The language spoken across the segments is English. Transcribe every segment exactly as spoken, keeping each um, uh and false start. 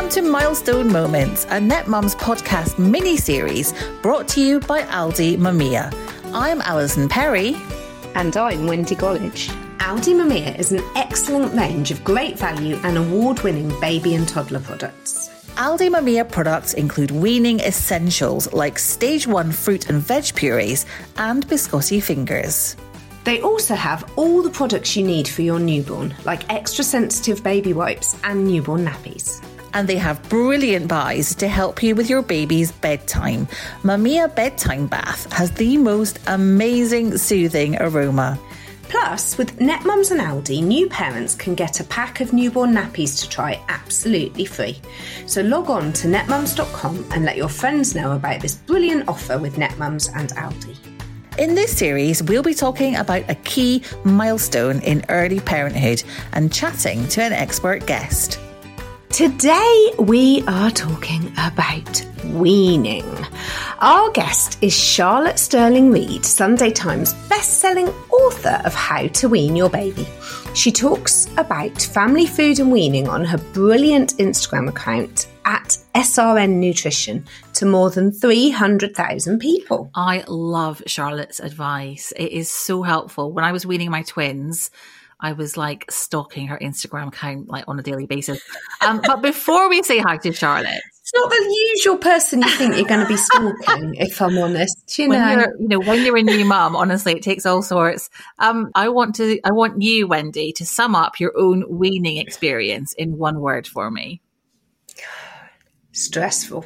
Welcome to Milestone Moments, a NetMums podcast mini-series brought to you by Aldi Mumia. I'm Alison Perry. And I'm Wendy Gollage. Aldi Mumia is an excellent range of great value and award-winning baby and toddler products. Aldi Mumia products include weaning essentials like stage one fruit and veg purees and biscotti fingers. They also have all the products you need for your newborn, like extra sensitive baby wipes and newborn nappies. And they have brilliant buys to help you with your baby's bedtime. Mumia Bedtime Bath has the most amazing soothing aroma. Plus, with NetMums and Aldi, new parents can get a pack of newborn nappies to try absolutely free. So log on to netmums dot com and let your friends know about this brilliant offer with NetMums and Aldi. In this series, we'll be talking about a key milestone in early parenthood and chatting to an expert guest. Today we are talking about weaning. Our guest is Charlotte Sterling-Reid, Sunday Times best-selling author of How to Wean Your Baby. She talks about family food and weaning on her brilliant Instagram account at S R N Nutrition to more than three hundred thousand people. I love Charlotte's advice. It is so helpful. When I was weaning my twins, I was like stalking her Instagram account like on a daily basis. Um, but before we say hi to Charlotte, it's not the usual person you think you're going to be stalking, if I'm honest. You when know, you're, you know, when you're a new mum, honestly, it takes all sorts. Um, I want to, I want you, Wendy, to sum up your own weaning experience in one word for me. Stressful.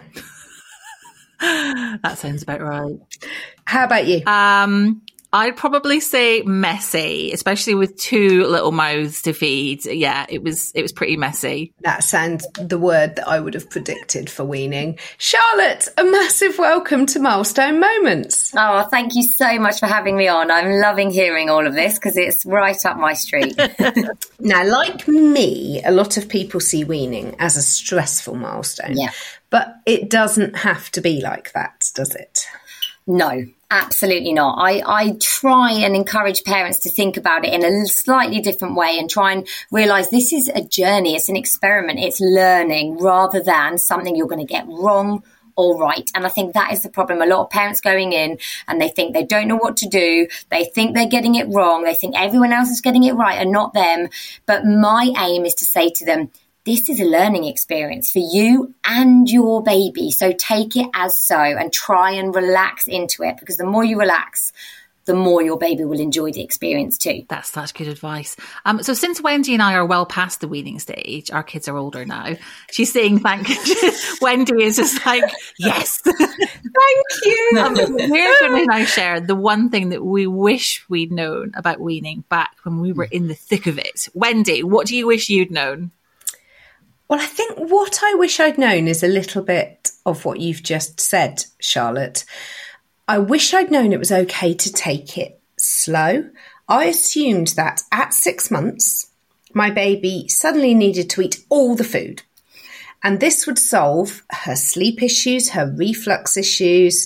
That sounds about right. How about you? Um, I'd probably say messy, especially with two little mouths to feed. Yeah, it was it was pretty messy. That sounds the word that I would have predicted for weaning. Charlotte, a massive welcome to Milestone Moments. Oh, thank you so much for having me on. I'm loving hearing all of this because it's right up my street. Now, like me, a lot of people see weaning as a stressful milestone. Yeah. But it doesn't have to be like that, does it? No, absolutely not. I, I try and encourage parents to think about it in a slightly different way and try and realise this is a journey, it's an experiment, it's learning rather than something you're going to get wrong or right. And I think that is the problem. A lot of parents going in and they think they don't know what to do. They think they're getting it wrong. They think everyone else is getting it right and not them. But my aim is to say to them, this is a learning experience for you and your baby. So take it as so and try and relax into it, because the more you relax, the more your baby will enjoy the experience too. That's such good advice. Um, so since Wendy and I are well past the weaning stage, our kids are older now, she's saying thank you. Wendy is just like, yes. Thank you. Um, we're going to now share the one thing that we wish we'd known about weaning back when we were in the thick of it. Wendy, what do you wish you'd known? Well, I think what I wish I'd known is a little bit of what you've just said, Charlotte. I wish I'd known it was okay to take it slow. I assumed that at six months, my baby suddenly needed to eat all the food. And this would solve her sleep issues, her reflux issues.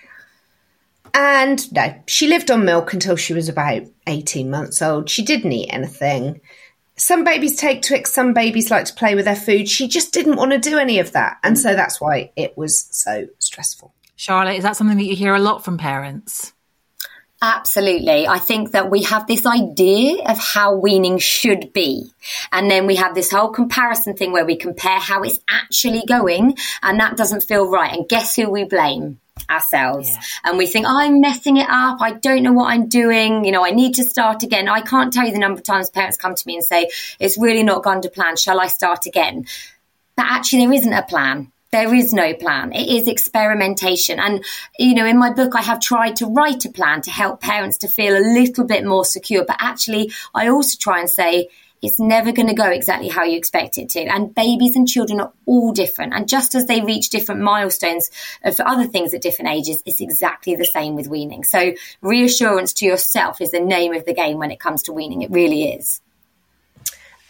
And no, she lived on milk until she was about eighteen months old. She didn't eat anything. Some babies take Twix, some babies like to play with their food. She just didn't want to do any of that. And so that's why it was so stressful. Charlotte, is that something that you hear a lot from parents? Absolutely. I think that we have this idea of how weaning should be. And then we have this whole comparison thing where we compare how it's actually going, and that doesn't feel right. And guess who we blame? Ourselves. Yeah. And we think, oh, I'm messing it up. I don't know what I'm doing. You know, I need to start again. I can't tell you the number of times parents come to me and say, it's really not gone to plan. Shall I start again? But actually, there isn't a plan. There is no plan. It is experimentation. And, you know, in my book, I have tried to write a plan to help parents to feel a little bit more secure. But actually, I also try and say, it's never going to go exactly how you expect it to. And babies and children are all different. And just as they reach different milestones for other things at different ages, it's exactly the same with weaning. So reassurance to yourself is the name of the game when it comes to weaning. It really is.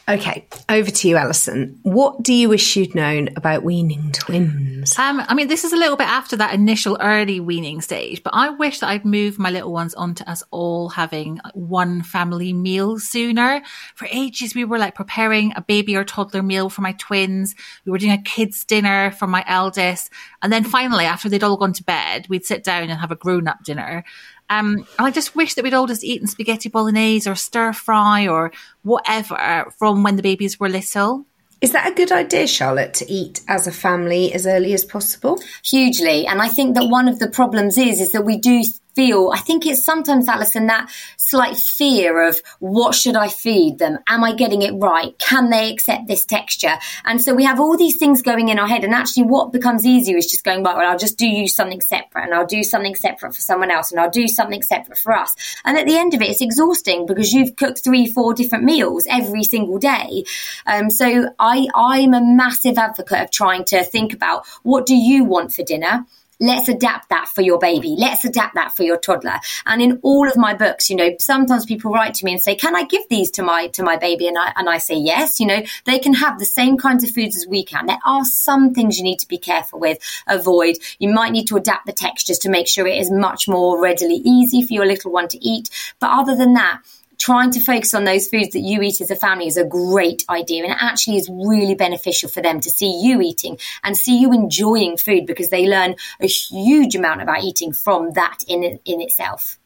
Okay, over to you, Alison. What do you wish you'd known about weaning twins? Um, I mean, this is a little bit after that initial early weaning stage, but I wish that I'd moved my little ones onto us all having one family meal sooner. For ages, we were like preparing a baby or toddler meal for my twins. We were doing a kids' dinner for my eldest. And then finally, after they'd all gone to bed, we'd sit down and have a grown-up dinner. Um, and I just wish that we'd all just eaten spaghetti bolognese or stir fry or whatever from when the babies were little. Is that a good idea, Charlotte, to eat as a family as early as possible? Hugely. And I think that one of the problems is, is that we do feel, I think it's sometimes, Alison, that slight fear of what should I feed them? Am I getting it right? Can they accept this texture? And so we have all these things going in our head. And actually what becomes easier is just going, right, well, I'll just do you something separate and I'll do something separate for someone else and I'll do something separate for us. And at the end of it, it's exhausting because you've cooked three, four different meals every single day. Um, so I, I'm a massive advocate of trying to think about, what do you want for dinner? Let's adapt that for your baby. Let's adapt that for your toddler. And in all of my books, you know, sometimes people write to me and say, can I give these to my to my baby? And I and I say, yes, you know, they can have the same kinds of foods as we can. There are some things you need to be careful with, avoid. You might need to adapt the textures to make sure it is much more readily easy for your little one to eat. But other than that, trying to focus on those foods that you eat as a family is a great idea, and it actually is really beneficial for them to see you eating and see you enjoying food, because they learn a huge amount about eating from that in in itself.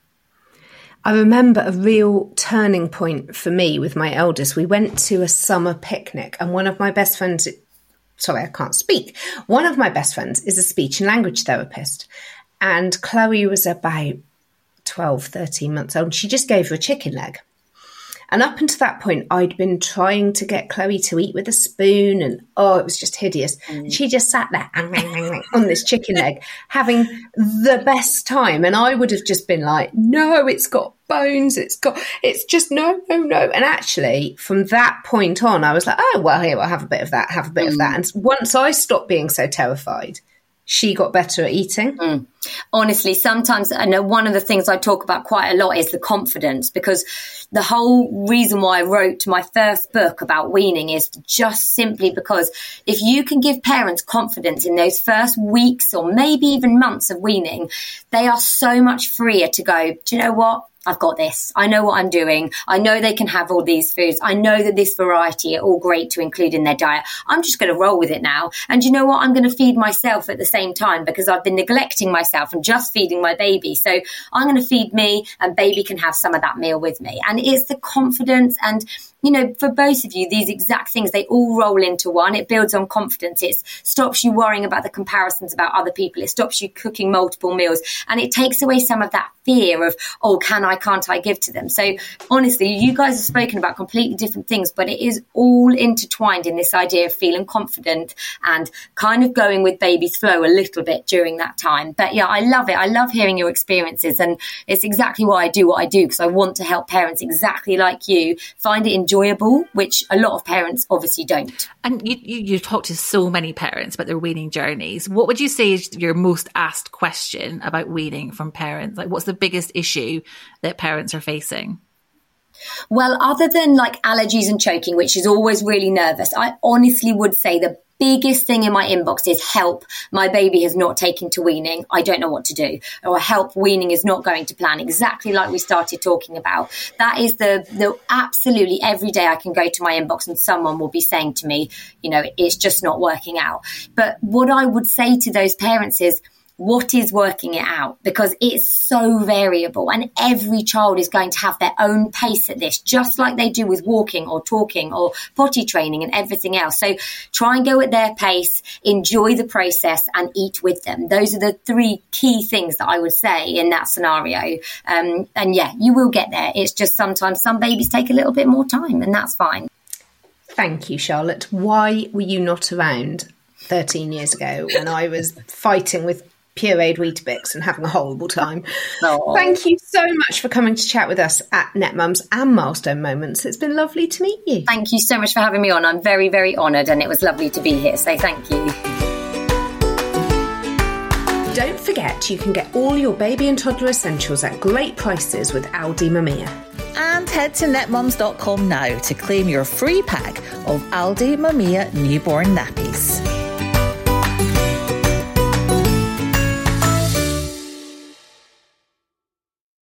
I remember a real turning point for me with my eldest. We went to a summer picnic, and one of my best friends, sorry, I can't speak. One of my best friends is a speech and language therapist, and Chloe was about twelve, thirteen months old. She just gave her a chicken leg. And up until that point, I'd been trying to get Chloe to eat with a spoon, and oh, it was just hideous. Mm. She just sat there on this chicken leg, having the best time. And I would have just been like, no, it's got bones. It's got, it's just no, no, no. And actually, from that point on, I was like, oh, well, here, I'll have a bit of that, have a bit mm. of that. And once I stopped being so terrified, she got better at eating. Mm. Honestly, sometimes, I know one of the things I talk about quite a lot is the confidence, because the whole reason why I wrote my first book about weaning is just simply because if you can give parents confidence in those first weeks or maybe even months of weaning, they are so much freer to go, do you know what? I've got this. I know what I'm doing. I know they can have all these foods. I know that this variety are all great to include in their diet. I'm just going to roll with it now. And you know what? I'm going to feed myself at the same time, because I've been neglecting myself and just feeding my baby. So I'm going to feed me, and baby can have some of that meal with me. And it's the confidence, and you know, for both of you, these exact things, they all roll into one. It builds on confidence. It stops you worrying about the comparisons about other people. It stops you cooking multiple meals, and it takes away some of that fear of, oh, can I, can't I give to them? So honestly, you guys have spoken about completely different things, but it is all intertwined in this idea of feeling confident and kind of going with baby's flow a little bit during that time. But yeah, I love it. I love hearing your experiences, and it's exactly why I do what I do, because I want to help parents exactly like you find it enjoyable, which a lot of parents obviously don't. And you, you, you talk to so many parents about their weaning journeys. What would you say is your most asked question about weaning from parents? Like, what's the biggest issue that parents are facing? Well, other than like allergies and choking, which is always really nervous, I honestly would say the biggest thing in my inbox is help. My baby has not taken to weaning. I don't know what to do. Or help, weaning is not going to plan, exactly like we started talking about. That is the, the absolutely every day I can go to my inbox and someone will be saying to me, you know, it's just not working out. But what I would say to those parents is, what is working it out? Because it's so variable, and every child is going to have their own pace at this, just like they do with walking or talking or potty training and everything else. So try and go at their pace, enjoy the process, and eat with them. Those are the three key things that I would say in that scenario. Um, and yeah, you will get there. It's just sometimes some babies take a little bit more time, and that's fine. Thank you, Charlotte. Why were you not around thirteen years ago when I was fighting with pureed Weetabix and having a horrible time? Oh. Thank you so much for coming to chat with us at NetMums and Milestone Moments. It's been lovely to meet you. Thank you so much for having me on. I'm very, very honoured, and it was lovely to be here. So thank you. Don't forget, you can get all your baby and toddler essentials at great prices with Aldi Mamiya. And head to net mums dot com now to claim your free pack of Aldi Mamiya newborn nappies.